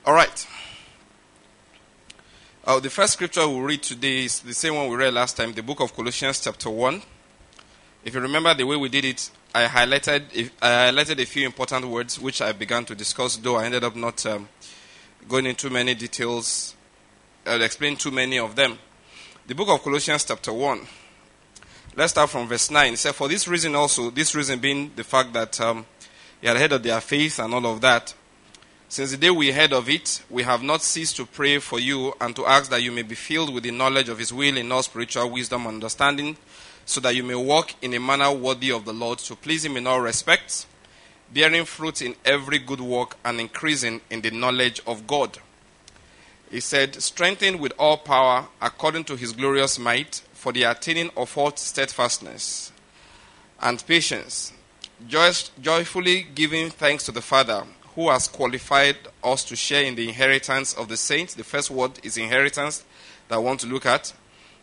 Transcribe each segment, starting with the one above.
All right. The first scripture we'll read today is the same one we read last time, the book of Colossians chapter 1. If you remember the way we did it, I highlighted a few important words which I began to discuss, though I ended up not going into many details. I'll explain too many of them. The book of Colossians chapter 1. Let's start from verse 9. It said, for this reason also, this reason being the fact that he had heard of their faith and all of that, since the day we heard of it, we have not ceased to pray for you and to ask that you may be filled with the knowledge of his will in all spiritual wisdom and understanding, so that you may walk in a manner worthy of the Lord, to please him in all respects, bearing fruit in every good work and increasing in the knowledge of God. He said, strengthened with all power according to his glorious might, for the attaining of all steadfastness and patience, joyfully giving thanks to the Father, who has qualified us to share in the inheritance of the saints. The first word is inheritance that I want to look at.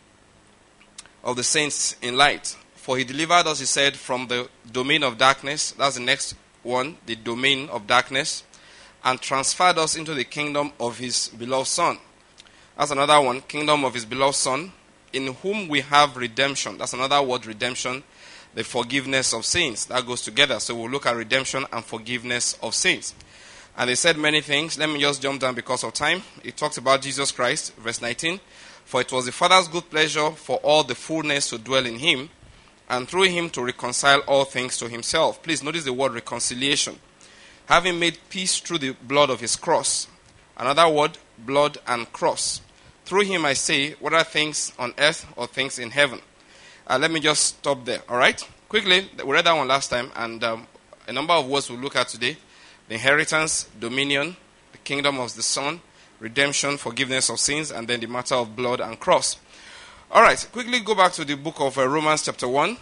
Of the saints in light. For he delivered us, he said, from the domain of darkness. That's the next one, the domain of darkness. And transferred us into the kingdom of his beloved Son. That's another one, kingdom of his beloved Son, in whom we have redemption. That's another word, redemption. The forgiveness of sins. That goes together. So we'll look at redemption and forgiveness of sins. And they said many things. Let me just jump down because of time. It talks about Jesus Christ, verse 19. For it was the Father's good pleasure for all the fullness to dwell in him, and through him to reconcile all things to himself. Please notice the word reconciliation. Having made peace through the blood of his cross. Another word, blood and cross. Through him I say, whether things on earth or things in heaven. Let me just stop there, all right? Quickly, we read that one last time, and a number of words we'll look at today. The inheritance, dominion, the kingdom of the Son, redemption, forgiveness of sins, and then the matter of blood and cross. All right, quickly go back to the book of Romans chapter 1.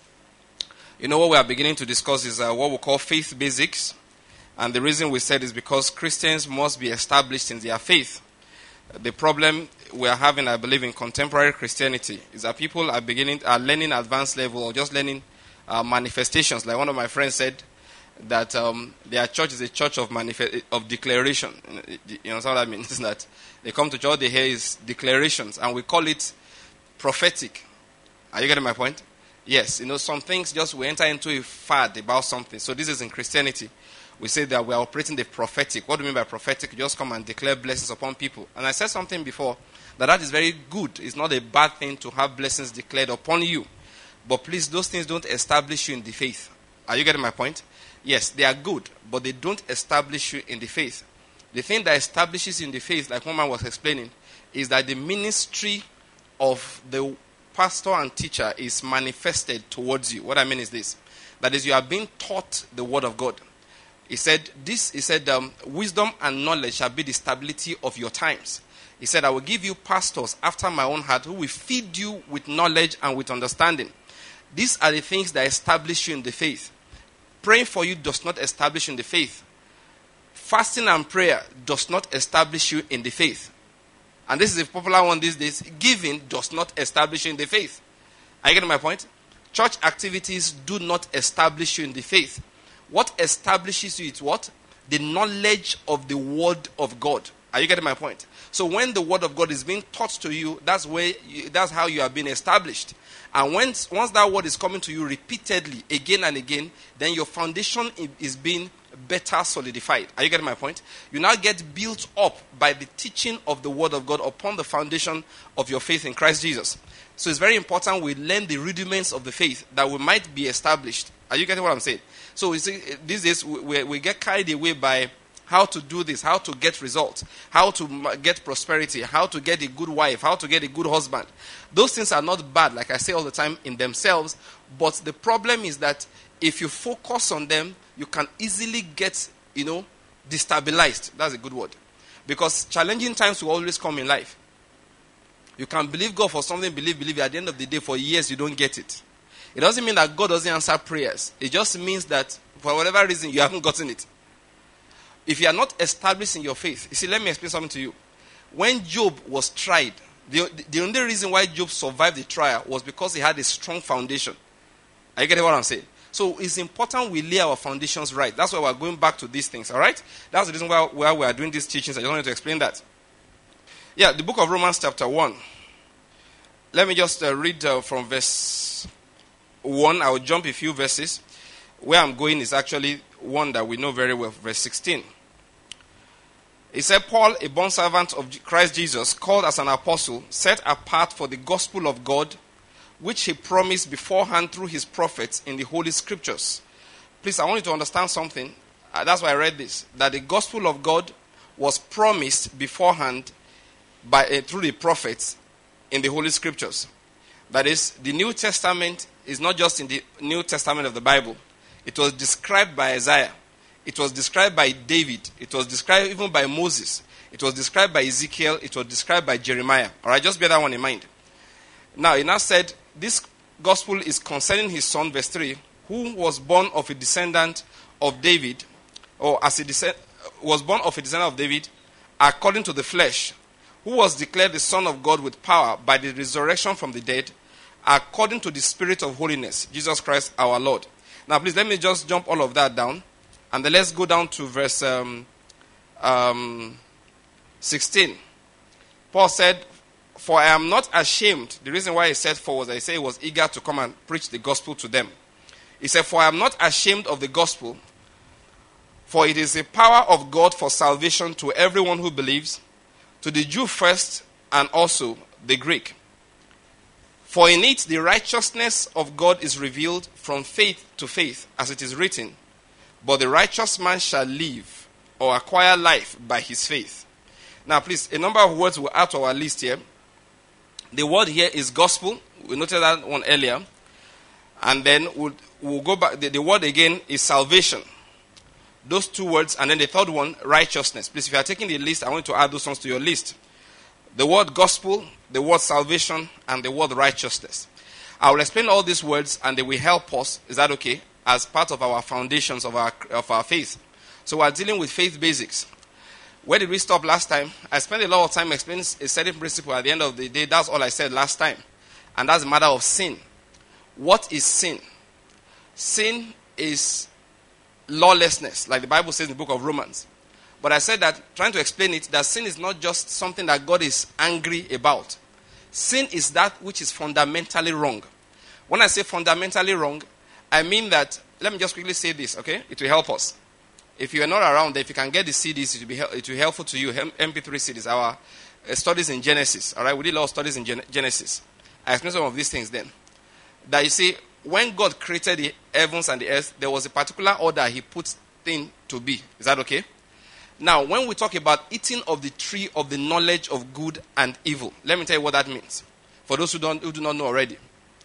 You know what we are beginning to discuss is what we call faith basics. And the reason we said is because Christians must be established in their faith. The problem we are having, I believe, in contemporary Christianity is that people are learning advanced level or just learning manifestations. Like one of my friends said that their church is a church of declaration. You know what that means? Is that they come to church, all they hear is declarations, and we call it prophetic. Are you getting my point? Yes. You know, some things just we enter into a fad about something. So this is in Christianity. We say that we are operating the prophetic. What do we mean by prophetic? You just come and declare blessings upon people. And I said something before, that is very good. It's not a bad thing to have blessings declared upon you. But please, those things don't establish you in the faith. Are you getting my point? Yes, they are good, but they don't establish you in the faith. The thing that establishes you in the faith, like one man was explaining, is that the ministry of the pastor and teacher is manifested towards you. What I mean is this. That is, you are being taught the word of God. He said, wisdom and knowledge shall be the stability of your times. He said, I will give you pastors after my own heart who will feed you with knowledge and with understanding. These are the things that establish you in the faith. Praying for you does not establish you in the faith. Fasting and prayer does not establish you in the faith. And this is a popular one these days. Giving does not establish you in the faith. Are you getting my point? Church activities do not establish you in the faith. What establishes you is what? The knowledge of the word of God. Are you getting my point? So when the word of God is being taught to you, that's how you are being established. And once that word is coming to you repeatedly, again and again, then your foundation is being better solidified. Are you getting my point? You now get built up by the teaching of the word of God upon the foundation of your faith in Christ Jesus. So it's very important we learn the rudiments of the faith that we might be established. Are you getting what I'm saying? So you see, these days we get carried away by how to do this, how to get results, how to get prosperity, how to get a good wife, how to get a good husband. Those things are not bad, like I say all the time, in themselves. But the problem is that if you focus on them, you can easily get, destabilized. That's a good word. Because challenging times will always come in life. You can believe God for something, believe. At the end of the day, for years, you don't get it. It doesn't mean that God doesn't answer prayers. It just means that for whatever reason, you haven't gotten it. If you are not established in your faith, you see, let me explain something to you. When Job was tried, the only reason why Job survived the trial was because he had a strong foundation. Are you getting what I'm saying? So it's important we lay our foundations right. That's why we're going back to these things, all right? That's the reason why we are doing these teachings. I just wanted to explain that. Yeah, the book of Romans chapter 1. Let me just read from verse 1. I will jump a few verses. Where I'm going is actually one that we know very well, verse 16. It said, Paul, a bondservant of Christ Jesus, called as an apostle, set apart for the gospel of God, which he promised beforehand through his prophets in the Holy Scriptures. Please, I want you to understand something. That's why I read this. That the gospel of God was promised beforehand through the prophets in the Holy Scriptures. That is, the New Testament is not just in the New Testament of the Bible. It was described by Isaiah. It was described by David. It was described even by Moses. It was described by Ezekiel. It was described by Jeremiah. All right, just bear that one in mind. Now, he now said, this gospel is concerning his son, verse 3, who was born of a descendant of David, was born of a descendant of David, according to the flesh, who was declared the Son of God with power by the resurrection from the dead, according to the Spirit of holiness, Jesus Christ our Lord. Now, please, let me just jump all of that down. And then let's go down to verse 16. Paul said, for I am not ashamed. The reason why he said for was I say he was eager to come and preach the gospel to them. He said, for I am not ashamed of the gospel, for it is the power of God for salvation to everyone who believes, to the Jew first and also the Greek. For in it the righteousness of God is revealed from faith to faith, as it is written, but the righteous man shall live or acquire life by his faith. Now please, a number of words we'll add to our list here. The word here is gospel. We noted that one earlier. And then we'll go back. The word again is salvation. Those two words. And then the third one, righteousness. Please, if you are taking the list, I want you to add those ones to your list. The word gospel, the word salvation, and the word righteousness. I will explain all these words and they will help us. Is that okay? As part of our foundations of our faith. So we are dealing with faith basics. Where did we stop last time? I spent a lot of time explaining a certain principle. At the end of the day, that's all I said last time. And that's the matter of sin. What is sin? Sin is lawlessness, like the Bible says in the book of Romans. But I said that, trying to explain it, that sin is not just something that God is angry about. Sin is that which is fundamentally wrong. When I say fundamentally wrong, I mean that, let me just quickly say this, okay? It will help us. If you are not around, if you can get the CDs, it will be helpful to you. MP3 CDs, our studies in Genesis. All right, we did a lot of studies in Genesis. I explained some of these things then. That you see, when God created the heavens and the earth, there was a particular order he put things to be. Is that okay? Now, when we talk about eating of the tree of the knowledge of good and evil, let me tell you what that means. For those who do not know already.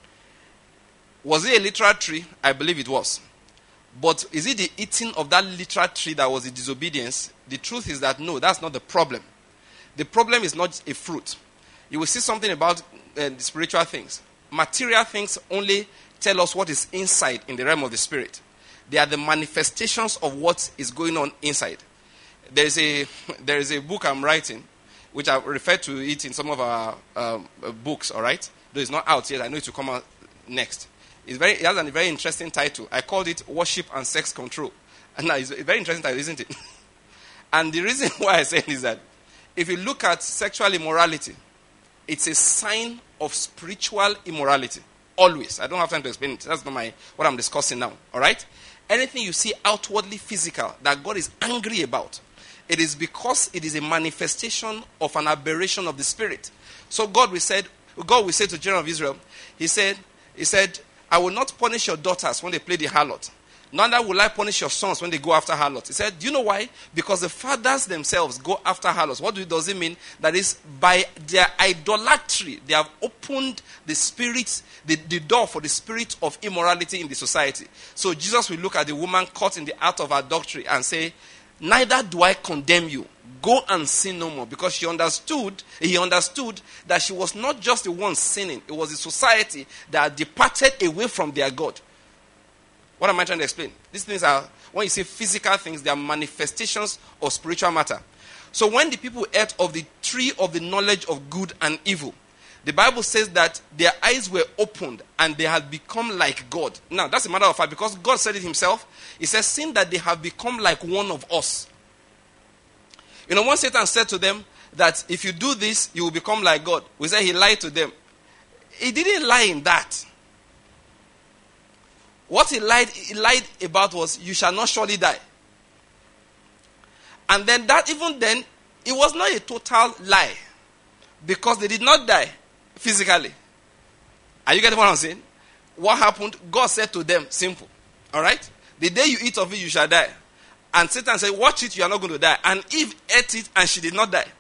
Was it a literal tree? I believe it was. But is it the eating of that literal tree that was the disobedience? The truth is that no, that's not the problem. The problem is not a fruit. You will see something about the spiritual things. Material things only tell us what is inside in the realm of the spirit. They are the manifestations of what is going on inside. There is a book I'm writing, which I referred to it in some of our books, all right? Though it's not out yet, I know it will come out next. It has a very interesting title. I called it Worship and Sex Control. And now it's a very interesting title, isn't it? And the reason why I say it is that if you look at sexual immorality, it's a sign of spiritual immorality. Always. I don't have time to explain it. That's not what I'm discussing now. All right? Anything you see outwardly physical that God is angry about, it is because it is a manifestation of an aberration of the spirit. So God will say to the children of Israel, He said, I will not punish your daughters when they play the harlot. Neither will I punish your sons when they go after harlots. He said, do you know why? Because the fathers themselves go after harlots. What does it mean? That is, by their idolatry, they have opened the spirit, the door for the spirit of immorality in the society. So Jesus will look at the woman caught in the act of adultery and say, neither do I condemn you. Go and sin no more. Because he understood that she was not just the one sinning. It was the society that departed away from their God. What am I trying to explain? These things are, when you say physical things, they are manifestations of spiritual matter. So when the people ate of the tree of the knowledge of good and evil, The Bible says that their eyes were opened and they had become like God. Now, that's a matter of fact because God said it himself. He says, seeing that they have become like one of us. You know, when Satan said to them that if you do this, you will become like God, we say he lied to them. He didn't lie in that. What he lied about was, you shall not surely die. And then that, even then, it was not a total lie. Because they did not die physically. Are you getting what I'm saying? What happened? God said to them, simple. Alright? The day you eat of it, you shall die. And Satan said, watch it, you are not going to die. And Eve ate it and she did not die.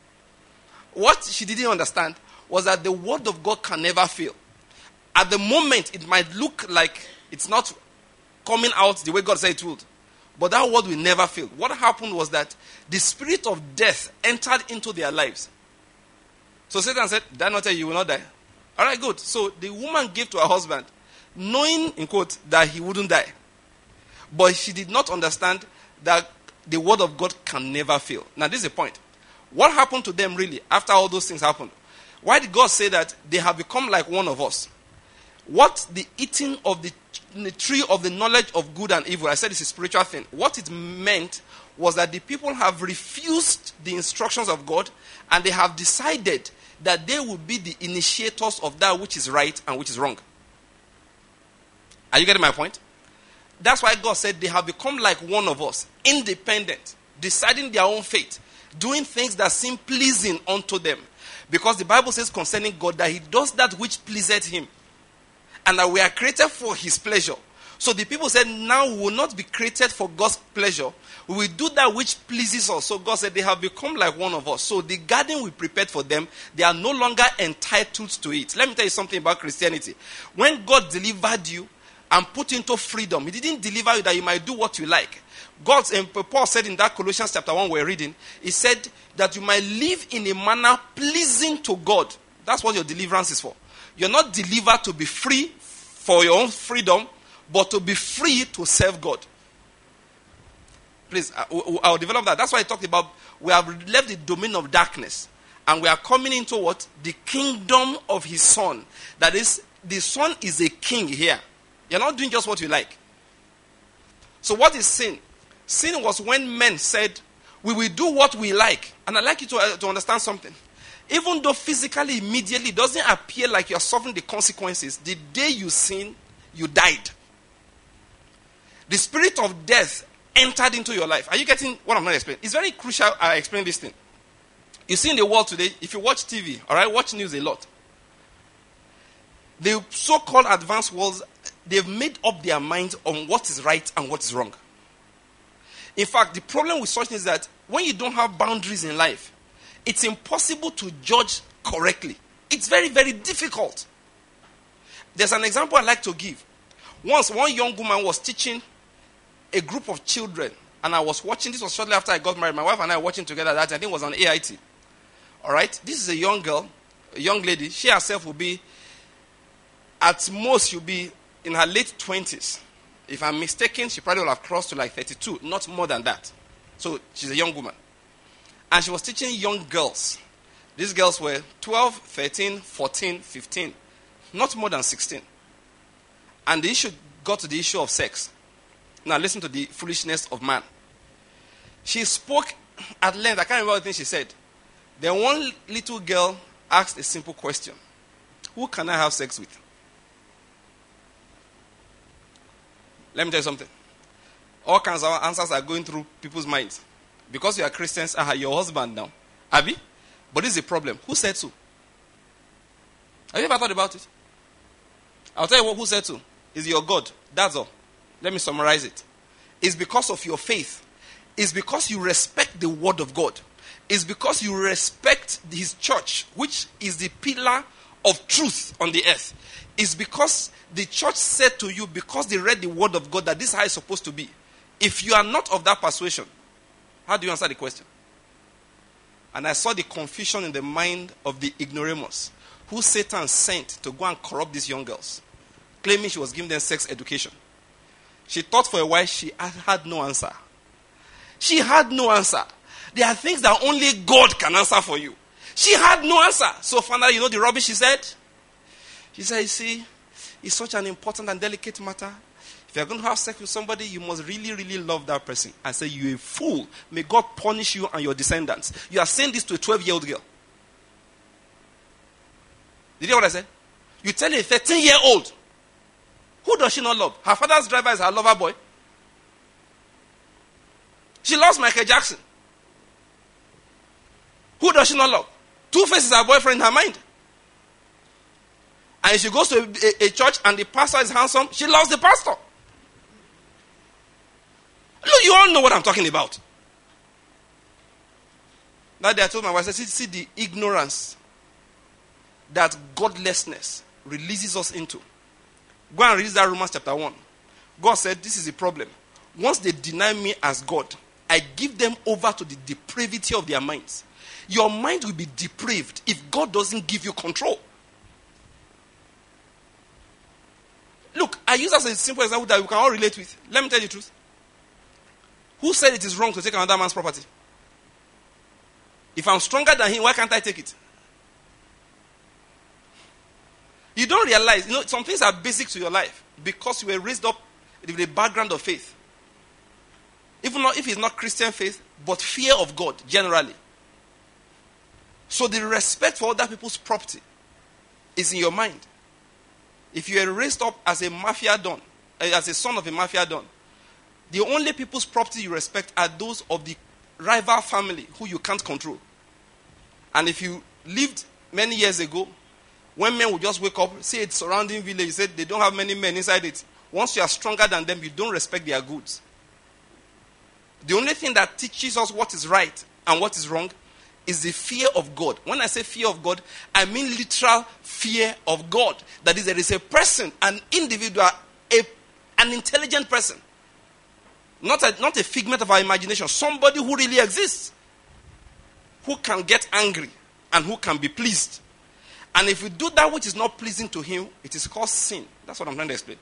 What she didn't understand was that the word of God can never fail. At the moment, it might look like it's not coming out the way God said it would. But that word will never fail. What happened was that the spirit of death entered into their lives. So Satan said, did I not tell you, you will not die? All right, good. So the woman gave to her husband, knowing, in quote, that he wouldn't die. But she did not understand that the word of God can never fail. Now, this is the point. What happened to them really after all those things happened? Why did God say that they have become like one of us? What the eating of the tree of the knowledge of good and evil, I said it's a spiritual thing. What it meant was that the people have refused the instructions of God and they have decided that they will be the initiators of that which is right and which is wrong. Are you getting my point? That's why God said they have become like one of us, independent, deciding their own fate, doing things that seem pleasing unto them. Because the Bible says concerning God that he does that which pleaseth him. And that we are created for his pleasure. So the people said, now we will not be created for God's pleasure. We will do that which pleases us. So God said, they have become like one of us. So the garden we prepared for them, they are no longer entitled to it. Let me tell you something about Christianity. When God delivered you and put into freedom, he didn't deliver you that you might do what you like. Paul said in that Colossians chapter 1 we're reading, he said that you might live in a manner pleasing to God. That's what your deliverance is for. You're not delivered to be free for your own freedom, but to be free to serve God. Please, I'll develop that. That's why I talked about we have left the domain of darkness and we are coming into what? The kingdom of his son. That is, the son is a king here. You're not doing just what you like. So what is sin? Sin was when men said, we will do what we like. And I'd like you to understand something. Even though physically, immediately, it doesn't appear like you're suffering the consequences, the day you sin, you died. The spirit of death entered into your life. Are you getting what I'm not explaining? It's very crucial I explain this thing. You see in the world today, if you watch TV, all right, watch news a lot. The so-called advanced worlds, they've made up their minds on what is right and what is wrong. In fact, the problem with such things is that when you don't have boundaries in life, it's impossible to judge correctly. It's very, very difficult. There's an example I like to give. Once, one young woman was teaching a group of children, and I was watching. This was shortly after I got married. My wife and I were watching together that. I think it was on AIT. All right? This is a young girl, a young lady. She herself will be, at most, she'll be in her late 20s. If I'm mistaken, she probably will have crossed to like 32, not more than that. So she's a young woman. And she was teaching young girls. These girls were 12, 13, 14, 15. Not more than 16. And the issue got to the issue of sex. Now listen to the foolishness of man. She spoke at length. I can't remember the thing she said. Then one little girl asked a simple question. Who can I have sex with? Let me tell you something. All kinds of answers are going through people's minds. Because you are Christians, your husband now. Abi? But this is a problem. Who said so? Have you ever thought about it? I'll tell you who said so. It's your God. That's all. Let me summarize it. It's because of your faith. It's because you respect the word of God. It's because you respect his church, which is the pillar of truth on the earth. It's because the church said to you, because they read the word of God, that this is how it's supposed to be. If you are not of that persuasion, how do you answer the question? And I saw the confusion in the mind of the ignoramus, who Satan sent to go and corrupt these young girls, claiming she was giving them sex education. She thought for a while she had no answer. She had no answer. There are things that only God can answer for you. She had no answer. So finally, you know the rubbish she said? She said, you see, it's such an important and delicate matter. If you're going to have sex with somebody, you must really, really love that person. I say, you're a fool. May God punish you and your descendants. You are saying this to a 12-year-old girl. Did you hear what I said? You tell a 13-year-old. Who does she not love? Her father's driver is her lover boy. She loves Michael Jackson. Who does she not love? Two-Face is her boyfriend in her mind. And if she goes to a church and the pastor is handsome, she loves the pastor. Look, you all know what I'm talking about. That day I told my wife, I said, see the ignorance that godlessness releases us into. Go and read that Romans chapter 1. God said, this is the problem. Once they deny me as God, I give them over to the depravity of their minds. Your mind will be depraved if God doesn't give you control. Look, I use as a simple example that we can all relate with. Let me tell you the truth. Who said it is wrong to take another man's property? If I'm stronger than him, why can't I take it? You don't realize, some things are basic to your life because you were raised up with a background of faith. Even if it's not Christian faith, but fear of God generally. So the respect for other people's property is in your mind. If you are raised up as a mafia don, as a son of a mafia don, the only people's property you respect are those of the rival family who you can't control. And if you lived many years ago, when men would just wake up, see a surrounding village, you said they don't have many men inside it. Once you are stronger than them, you don't respect their goods. The only thing that teaches us what is right and what is wrong is the fear of God. When I say fear of God, I mean literal fear of God. That is, there is a person, an individual, an intelligent person. Not a figment of our imagination. Somebody who really exists. Who can get angry and who can be pleased. And if we do that which is not pleasing to him, it is called sin. That's what I'm trying to explain.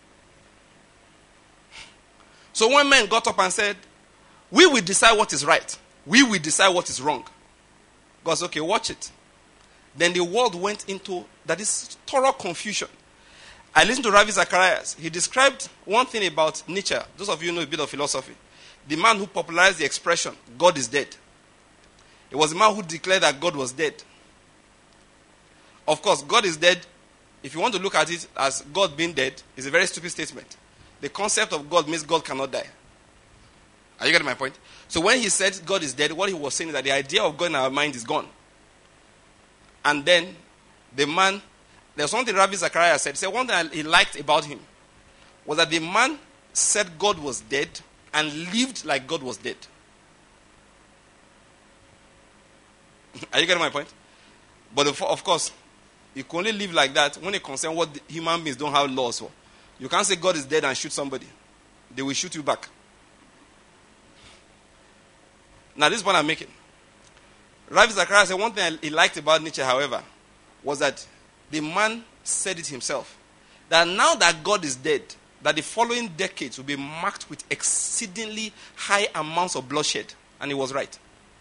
So when men got up and said, we will decide what is right. We will decide what is wrong. God said, okay, watch it. Then the world went into, that is thorough confusion. I listened to Ravi Zacharias. He described one thing about Nietzsche. Those of you who know a bit of philosophy. The man who popularized the expression, God is dead. It was the man who declared that God was dead. Of course, God is dead. If you want to look at it as God being dead, it's a very stupid statement. The concept of God means God cannot die. Are you getting my point? So when he said God is dead, what he was saying is that the idea of God in our mind is gone. And then the man, there's something Ravi Zacharias said. He said one thing he liked about him was that the man said God was dead and lived like God was dead. Are you getting my point? But of course, you can only live like that when it concerns what human beings don't have laws for. You can't say God is dead and shoot somebody. They will shoot you back. Now, this is what I'm making. Ravi Zacharias said one thing he liked about Nietzsche, however, was that the man said it himself. That now that God is dead, that the following decades will be marked with exceedingly high amounts of bloodshed. And he was right.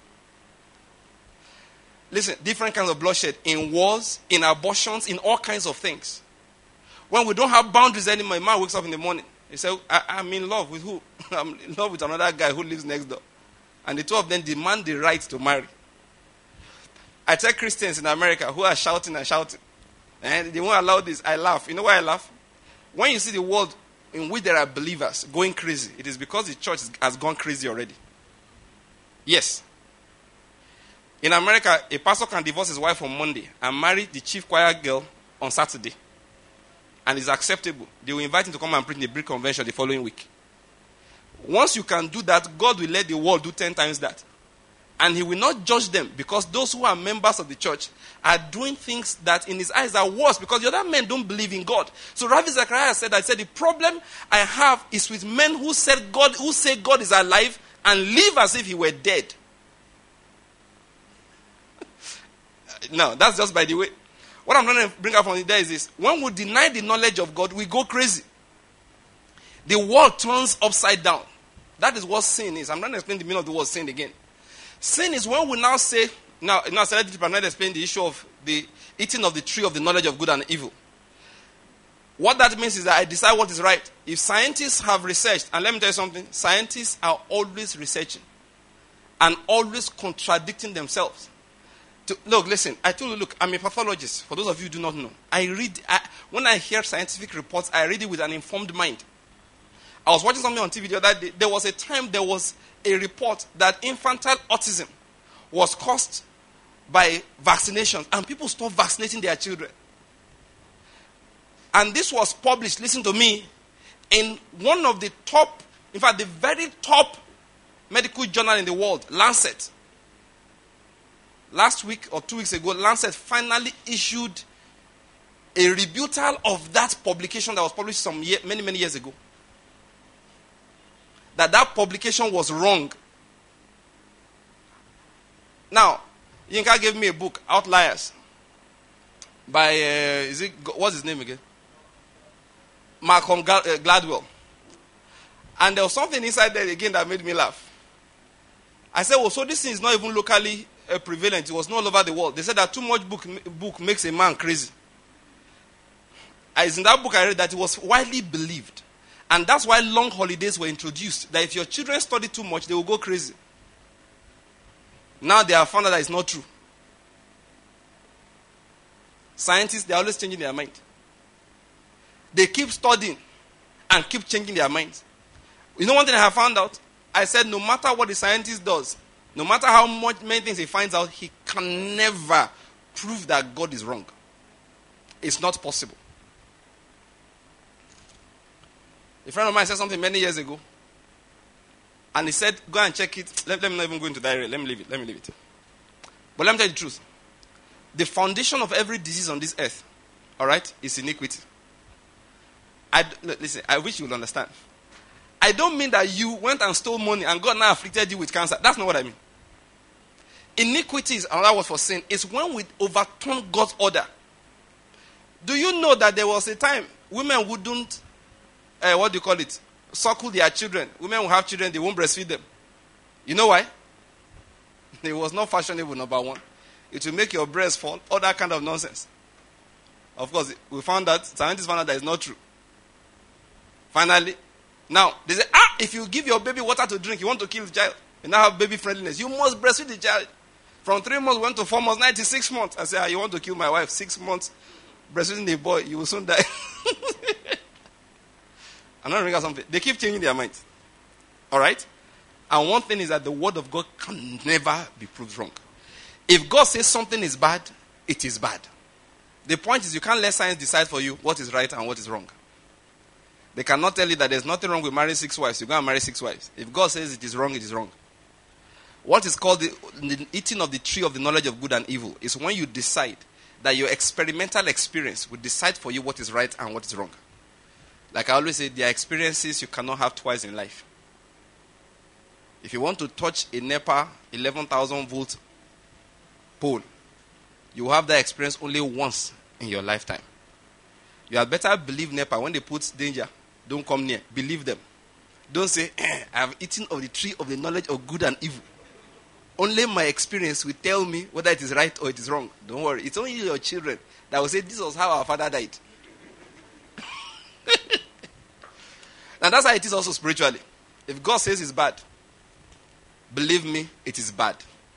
Listen, different kinds of bloodshed in wars, in abortions, in all kinds of things. When we don't have boundaries anymore, a man wakes up in the morning. He says, I'm in love with who? I'm in love with another guy who lives next door. And the two of them demand the right to marry. I tell Christians in America who are shouting and shouting, and they won't allow this, I laugh. You know why I laugh? When you see the world in which there are believers going crazy, it is because the church has gone crazy already. Yes. In America, a pastor can divorce his wife on Monday and marry the chief choir girl on Saturday. And it's acceptable. They will invite him to come and preach in the Brick Convention the following week. Once you can do that, God will let the world do 10 times that. And he will not judge them because those who are members of the church are doing things that in his eyes are worse because the other men don't believe in God. So Ravi Zacharias said, the problem I have is with men who say God is alive and live as if he were dead. No, that's just by the way. What I'm trying to bring up from there is this. When we deny the knowledge of God, we go crazy. The world turns upside down. That is what sin is. I'm trying to explain the meaning of the word sin again. Sin is when we now say, Now I started deep and I explained the issue of the eating of the tree of the knowledge of good and evil. What that means is that I decide what is right. If scientists have researched, and let me tell you something, scientists are always researching and always contradicting themselves. Look, listen, I told you, look, I'm a pathologist. For those of you who do not know, when I hear scientific reports, I read it with an informed mind. I was watching something on TV the other day. There was a time there was a report that infantile autism was caused by vaccinations, and people stopped vaccinating their children. And this was published, listen to me, in one of the top, in fact, the very top medical journal in the world, Lancet. Last week or 2 weeks ago, Lancet finally issued a rebuttal of that publication that was published many years ago. That publication was wrong. Now, Yinka gave me a book, Outliers, by, what's his name again? Malcolm Gladwell. And there was something inside there again that made me laugh. I said, well, so this thing is not even locally prevalent. It was not all over the world. They said that too much book makes a man crazy. As in that book I read that it was widely believed. And that's why long holidays were introduced. That if your children study too much, they will go crazy. Now they have found out that it's not true. Scientists, they're always changing their mind. They keep studying and keep changing their minds. You know one thing I have found out? I said no matter what the scientist does, no matter how many things he finds out, he can never prove that God is wrong. It's not possible. A friend of mine said something many years ago. And he said, go and check it. Let me not even go into that area. Let me leave it. But let me tell you the truth. The foundation of every disease on this earth, all right, is iniquity. Listen, I wish you would understand. I don't mean that you went and stole money and God now afflicted you with cancer. That's not what I mean. Iniquity is another word for sin. It's when we overturn God's order. Do you know that there was a time women wouldn't, suckle their children. Women will have children, they won't breastfeed them. You know why? It was not fashionable, number one. It will make your breast fall, all that kind of nonsense. Of course, scientists found out that it's not true. Finally, now, they say, if you give your baby water to drink, you want to kill the child. You now have baby friendliness. You must breastfeed the child. From 3 months, went to 4 months, 96 months. I say, you want to kill my wife? 6 months breastfeeding the boy, you will soon die. I'm not remembering something. They keep changing their minds. All right? And one thing is that the word of God can never be proved wrong. If God says something is bad, it is bad. The point is you can't let science decide for you what is right and what is wrong. They cannot tell you that there's nothing wrong with marrying 6 wives. You go and marry 6 wives. If God says it is wrong, it is wrong. What is called the eating of the tree of the knowledge of good and evil is when you decide that your experimental experience will decide for you what is right and what is wrong. Like I always say, there are experiences you cannot have twice in life. If you want to touch a NEPA 11,000 volt pole, you will have that experience only once in your lifetime. You had better believe NEPA when they put danger. Don't come near. Believe them. Don't say, I have eaten of the tree of the knowledge of good and evil. Only my experience will tell me whether it is right or it is wrong. Don't worry. It's only your children that will say, this was how our father died. And that's how it is also spiritually. If God says it's bad, believe me, it is bad.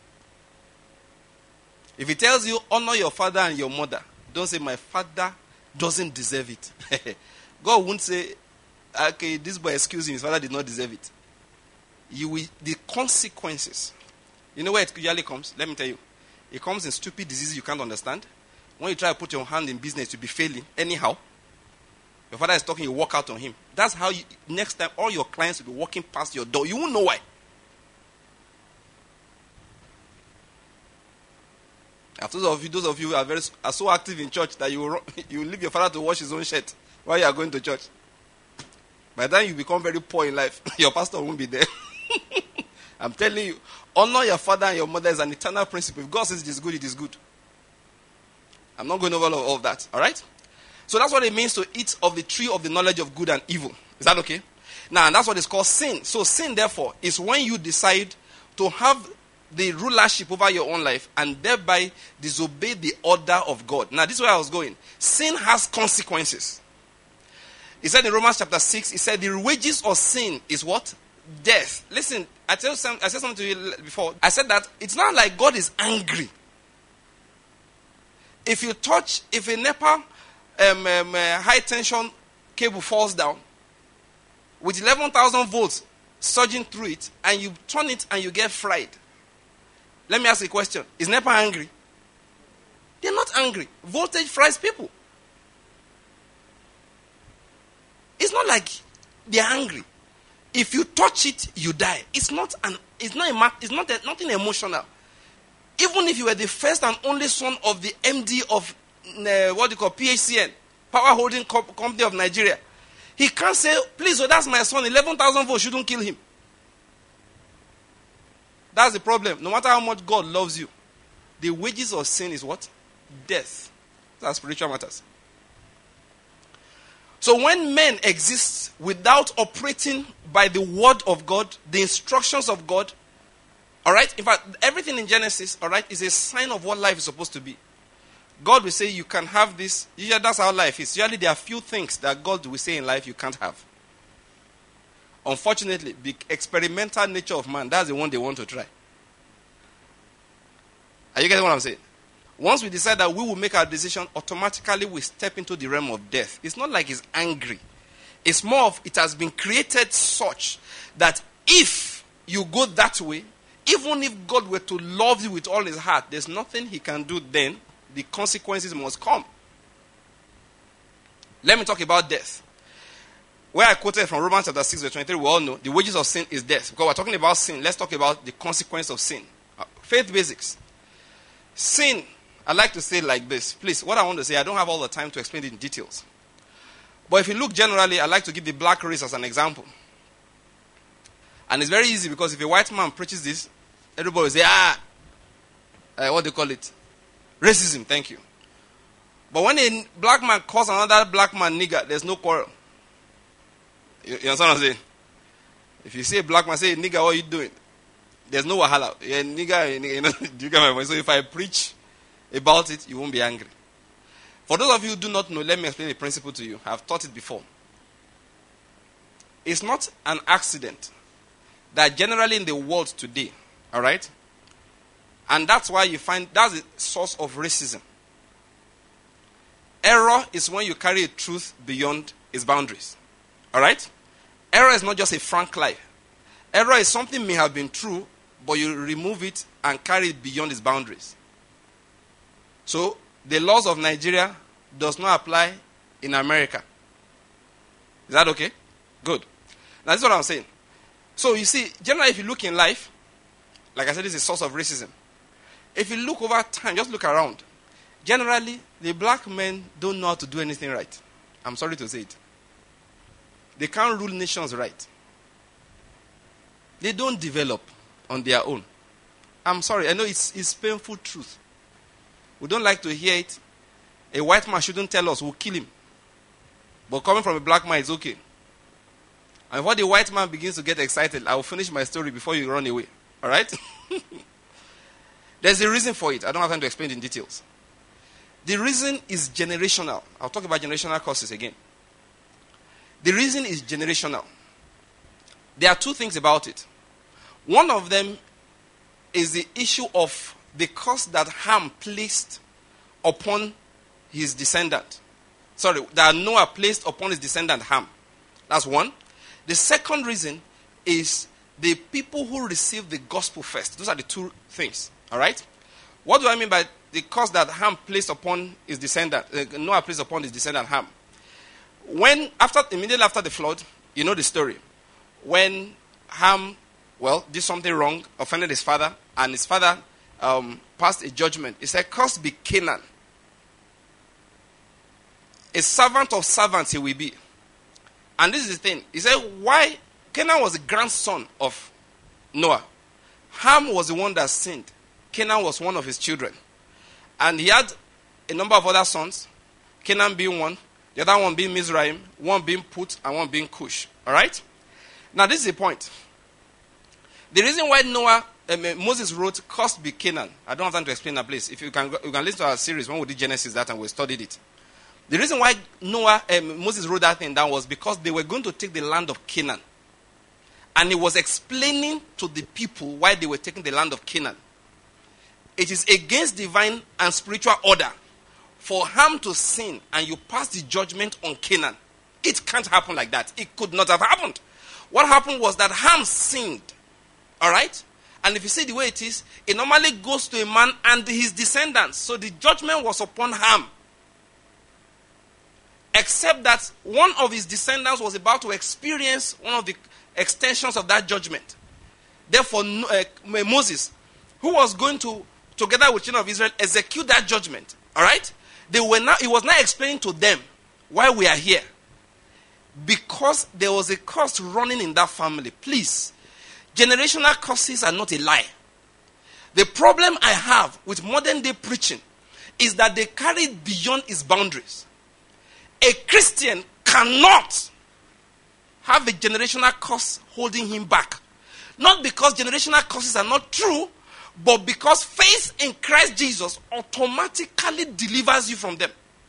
If he tells you, honor your father and your mother, don't say, my father doesn't deserve it. God won't say, okay, this boy, excuse him, his father did not deserve it. The consequences. You know where it usually comes? Let me tell you. It comes in stupid diseases you can't understand. When you try to put your hand in business, you'll be failing anyhow. Your father is talking, you walk out on him. That's how next time all your clients will be walking past your door. You won't know why. After those of you who are so active in church that you leave your father to wash his own shirt while you are going to church. By the time you become very poor in life, your pastor won't be there. I'm telling you, honor your father and your mother is an eternal principle. If God says it is good, it is good. I'm not going over all of that. All right? So that's what it means to eat of the tree of the knowledge of good and evil. Is that okay? Now, and that's what is called sin. So sin, therefore, is when you decide to have the rulership over your own life and thereby disobey the order of God. Now, this is where I was going. Sin has consequences. He said in Romans chapter 6, he said the wages of sin is what? Death. Listen, I said something to you before. I said that it's not like God is angry. If a NEPA high tension cable falls down with 11,000 volts surging through it, and you turn it and you get fried. Let me ask you a question. Is NEPA angry? They're not angry. Voltage fries people. It's not like they're angry. If you touch it, you die. It's nothing emotional. Even if you were the first and only son of the MD of PHCN, Power Holding Company of Nigeria, he can't say, please, that's my son, 11,000 volts shouldn't kill him. That's the problem. No matter how much God loves you, the wages of sin is what? Death. That's spiritual matters. So when men exist without operating by the word of God, the instructions of God, all right? In fact, everything in Genesis, all right, is a sign of what life is supposed to be. God will say you can have this. Usually that's how life is. Usually there are few things that God will say in life you can't have. Unfortunately, the experimental nature of man, that's the one they want to try. Are you getting what I'm saying? Once we decide that we will make our decision, automatically we step into the realm of death. It's not like he's angry. It's more of it has been created such that if you go that way, even if God were to love you with all his heart, there's nothing he can do then. The consequences must come. Let me talk about death. Where I quoted from Romans chapter 6 verse 23, we all know the wages of sin is death. Because we're talking about sin, let's talk about the consequence of sin. Faith basics. Sin, I like to say it like this. Please, what I want to say, I don't have all the time to explain it in details. But if you look generally, I like to give the black race as an example. And it's very easy because if a white man preaches this, everybody will say, what do you call it? Racism, thank you. But when a black man calls another black man nigger, there's no quarrel. You understand what I'm saying? If you say a black man, say, nigger, what are you doing? There's no wahala. Yeah, nigger, you know, do you get my point? So if I preach about it, you won't be angry. For those of you who do not know, let me explain the principle to you. I've taught it before. It's not an accident that generally in the world today, all right? And that's why you find that's the source of racism. Error is when you carry a truth beyond its boundaries. All right? Error is not just a frank lie. Error is something may have been true, but you remove it and carry it beyond its boundaries. So, the laws of Nigeria does not apply in America. Is that okay? Good. Now, this is what I'm saying. So, you see, generally, if you look in life, like I said, this is a source of racism. If you look over time, just look around. Generally, the black men don't know how to do anything right. I'm sorry to say it. They can't rule nations right. They don't develop on their own. I'm sorry, I know it's painful truth. We don't like to hear it. A white man shouldn't tell us, we'll kill him. But coming from a black man is okay. And when the white man begins to get excited, I will finish my story before you run away. All right? There's a reason for it. I don't have time to explain it in details. The reason is generational. I'll talk about generational causes again. The reason is generational. There are two things about it. One of them is the issue of the curse that Ham placed upon his descendant. That Noah placed upon his descendant Ham. That's one. The second reason is the people who received the gospel first. Those are the two things. All right? What do I mean by the curse that Ham placed upon his descendant? Noah placed upon his descendant Ham. Immediately after the flood, you know the story. When Ham, did something wrong, offended his father, and his father passed a judgment. He said, "Cursed be Canaan. A servant of servants he will be." And this is the thing. He said, why? Canaan was the grandson of Noah. Ham was the one that sinned. Canaan was one of his children. And he had a number of other sons. Canaan being one. The other one being Mizraim. One being Put and one being Cush. Alright? Now this is the point. The reason why Noah Moses wrote, "Cursed be Canaan." I don't have time to explain that place. If you can listen to our series when we did Genesis that and we studied it. The reason why Moses wrote that thing down was because they were going to take the land of Canaan. And he was explaining to the people why they were taking the land of Canaan. It is against divine and spiritual order for Ham to sin and you pass the judgment on Canaan. It can't happen like that. It could not have happened. What happened was that Ham sinned. Alright? And if you see the way it is, it normally goes to a man and his descendants. So the judgment was upon Ham. Except that one of his descendants was about to experience one of the extensions of that judgment. Therefore, Moses, who was going to, together with the children of Israel, execute that judgment. Alright? He was now explaining to them why we are here. Because there was a curse running in that family. Please, generational curses are not a lie. The problem I have with modern day preaching is that they carry it beyond its boundaries. A Christian cannot have a generational curse holding him back. Not because generational curses are not true, but because faith in Christ Jesus automatically delivers you from them.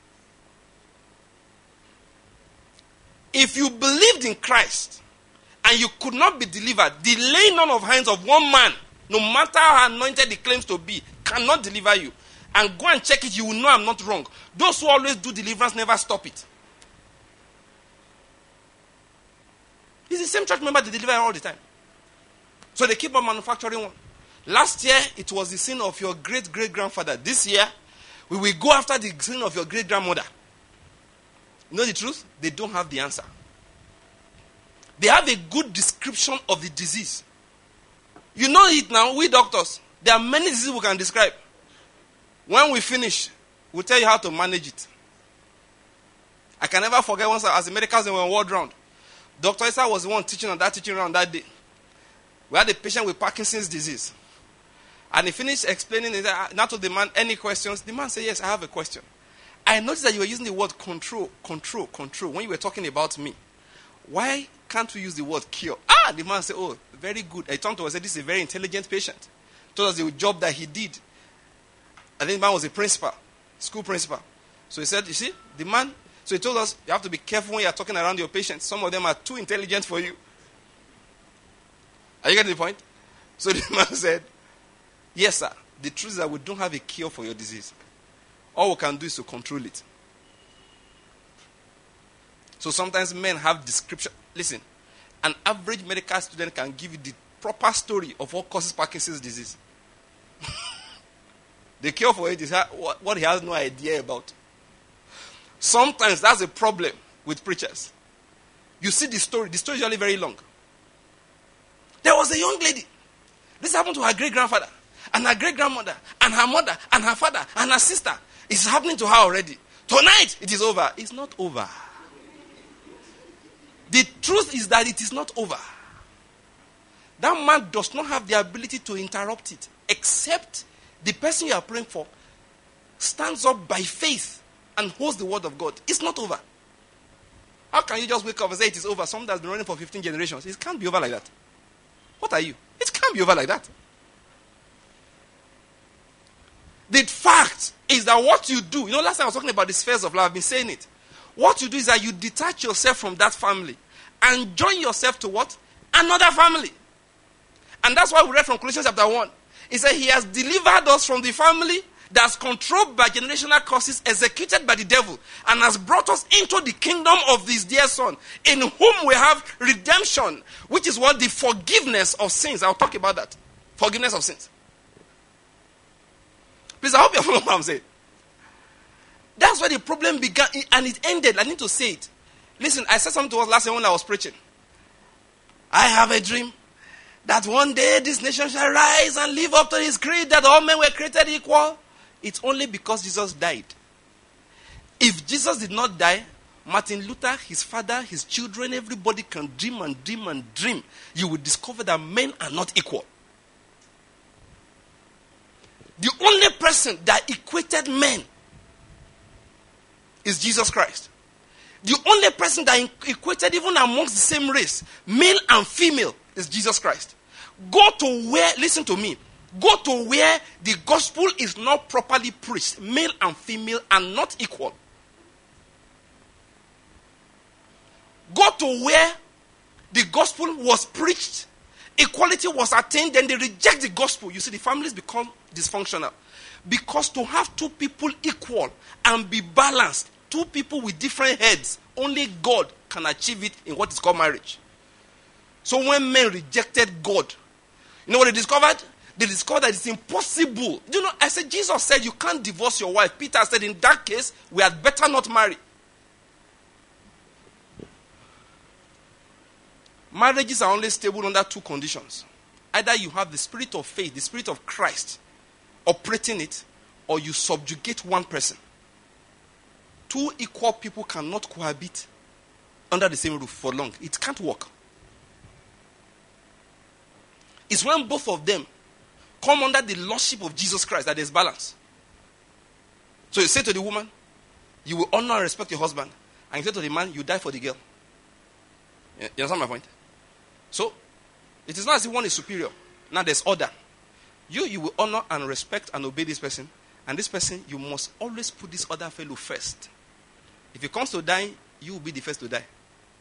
If you believed in Christ and you could not be delivered, the laying on of hands of one man, no matter how anointed he claims to be, cannot deliver you. And go and check it, you will know I'm not wrong. Those who always do deliverance never stop it. It's the same church member they deliver all the time. So they keep on manufacturing one. Last year, it was the sin of your great-great-grandfather. This year, we will go after the sin of your great-grandmother. You know the truth? They don't have the answer. They have a good description of the disease. You know it now, we doctors. There are many diseases we can describe. When we finish, we'll tell you how to manage it. I can never forget once as the medicals were on ward round. Dr. Issa was the one teaching on that teaching round that day. We had a patient with Parkinson's disease. And he finished explaining it. Now to the man, any questions? The man said, yes, I have a question. I noticed that you were using the word control when you were talking about me. Why can't we use the word cure? The man said, oh, very good. I turned to us and said, this is a very intelligent patient. Told us the job that he did. I think the man was a principal, school principal. So he said, you see, the man, so he told us, you have to be careful when you're talking around your patients. Some of them are too intelligent for you. Are you getting the point? So the man said, yes, sir. The truth is that we don't have a cure for your disease. All we can do is to control it. So sometimes men have description. Listen, an average medical student can give you the proper story of what causes Parkinson's disease. The cure for it is what he has no idea about. Sometimes that's a problem with preachers. You see the story. The story is usually very long. There was a young lady. This happened to her great-grandfather, and her great-grandmother, and her mother, and her father, and her sister. It's happening to her already. Tonight, it is over. It's not over. The truth is that it is not over. That man does not have the ability to interrupt it, except the person you are praying for stands up by faith and holds the word of God. It's not over. How can you just wake up and say it is over? Something that's been running for 15 generations. It can't be over like that. What are you? It can't be over like that. The fact is that what you do, last time I was talking about the spheres of life, I've been saying it. What you do is that you detach yourself from that family and join yourself to what? Another family. And that's why we read from Colossians chapter 1. It said he has delivered us from the family that's controlled by generational curses executed by the devil and has brought us into the kingdom of his dear son, in whom we have redemption, which is what? The forgiveness of sins. I'll talk about that. Forgiveness of sins. Please, I hope you're following what I'm saying. That's where the problem began and it ended. I need to say it. Listen, I said something to us last year when I was preaching. I have a dream that one day this nation shall rise and live up to his creed that all men were created equal. It's only because Jesus died. If Jesus did not die, Martin Luther, his father, his children, everybody can dream and dream and dream. You will discover that men are not equal. The only person that equated men is Jesus Christ. The only person that equated even amongst the same race, male and female, is Jesus Christ. Go to where, listen to me, go to where the gospel is not properly preached, male and female are not equal. Go to where the gospel was preached, equality was attained, then they reject the gospel. You see, the families become dysfunctional. Because to have two people equal and be balanced, two people with different heads, only God can achieve it in what is called marriage. So when men rejected God, you know what they discovered? They discovered that it's impossible. You know, I said, Jesus said you can't divorce your wife. Peter said, in that case, we had better not marry. Marriages are only stable under two conditions. Either you have the spirit of faith, the spirit of Christ, operating it, or you subjugate one person. Two equal people cannot cohabit under the same roof for long. It can't work. It's when both of them come under the lordship of Jesus Christ that there's balance. So you say to the woman, you will honor and respect your husband. And you say to the man, you die for the girl. You understand my point? So, it is not as if one is superior. Now there's order. You will honor and respect and obey this person. And this person, you must always put this other fellow first. If it comes to dying, you will be the first to die.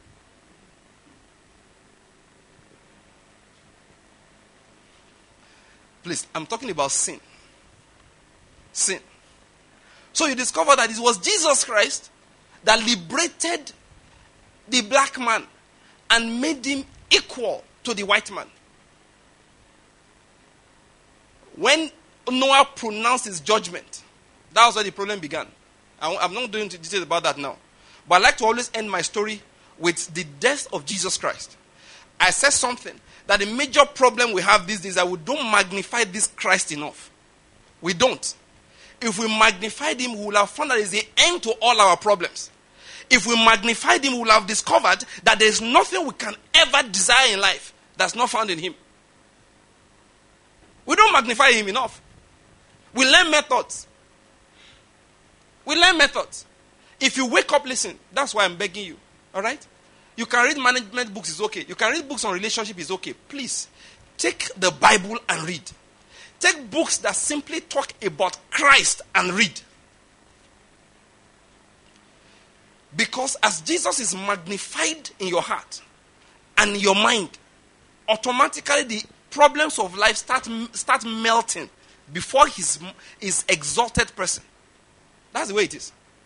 Please, I'm talking about sin. Sin. So you discover that it was Jesus Christ that liberated the black man and made him equal to the white man. When Noah pronounced his judgment, that was where the problem began. I'm not going into details about that now. But I like to always end my story with the death of Jesus Christ. I said something, that the major problem we have these days is that we don't magnify this Christ enough. We don't. If we magnified him, we will have found that there is the end to all our problems. If we magnified him, we will have discovered that there is nothing we can ever desire in life that's not found in him. We don't magnify him enough. We learn methods. If you wake up, listen, that's why I'm begging you. All right? You can read management books, it's okay. You can read books on relationship, it's okay. Please, take the Bible and read. Take books that simply talk about Christ and read. Because as Jesus is magnified in your heart and your mind, automatically the problems of life start melting before his exalted person. That's the way it is.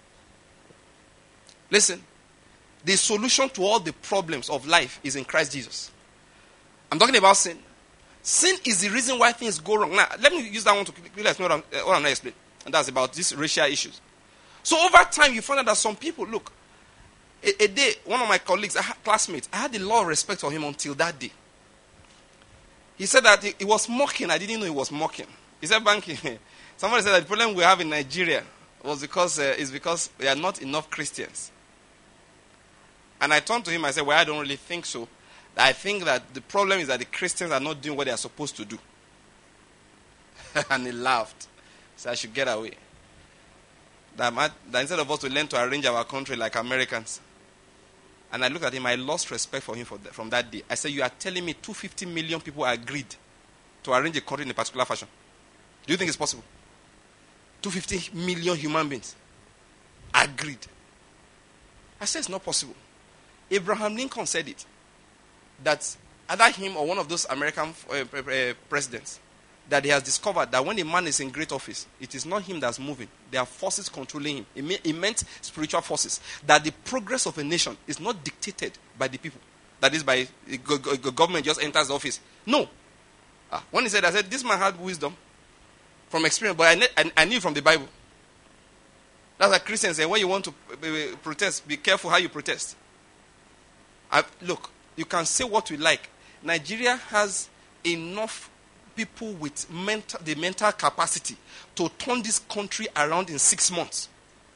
Listen, the solution to all the problems of life is in Christ Jesus. I'm talking about sin. Sin is the reason why things go wrong. Now, let me use that one to quickly explain what I'm going to explain. And that's about these racial issues. So over time, you find out that some people, look, a day, one of my colleagues, classmates, I had a lot of respect for him until that day. He said that he was mocking. I didn't know he was mocking. He said, Banky, somebody said that the problem we have in Nigeria was because there are not enough Christians. And I turned to him and said, well, I don't really think so. I think that the problem is that the Christians are not doing what they are supposed to do. And he laughed. He said, I should get away. That instead of us to learn to arrange our country like Americans. And I looked at him, I lost respect for him from that day. I said, you are telling me 250 million people agreed to arrange a country in a particular fashion. Do you think it's possible? 250 million human beings agreed. I said it's not possible. Abraham Lincoln said it. That either him or one of those American presidents, that he has discovered that when a man is in great office, it is not him that's moving. There are forces controlling him. It meant spiritual forces. That the progress of a nation is not dictated by the people. That is by the government just enters the office. No. When he said, I said, this man had wisdom from experience, but I knew from the Bible. That's why Christians say, when you want to protest, be careful how you protest. Look, you can say what you like. Nigeria has enough people with the mental capacity to turn this country around in 6 months.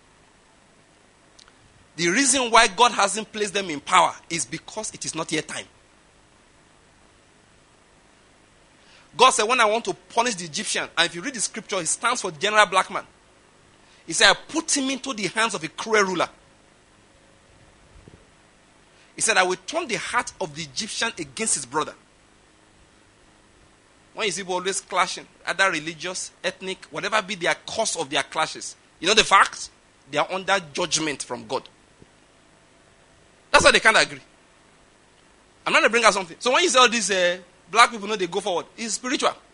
The reason why God hasn't placed them in power is because it is not yet time. God said, when I want to punish the Egyptian, and if you read the scripture, it stands for general black man. He said, I put him into the hands of a cruel ruler. He said, I will turn the heart of the Egyptian against his brother. When you see people always clashing, either religious, ethnic, whatever be their cause of their clashes, you know the fact? They are under judgment from God. That's why they can't agree. I'm not going to bring out something. So when you say all these black people know they go forward, it's spiritual.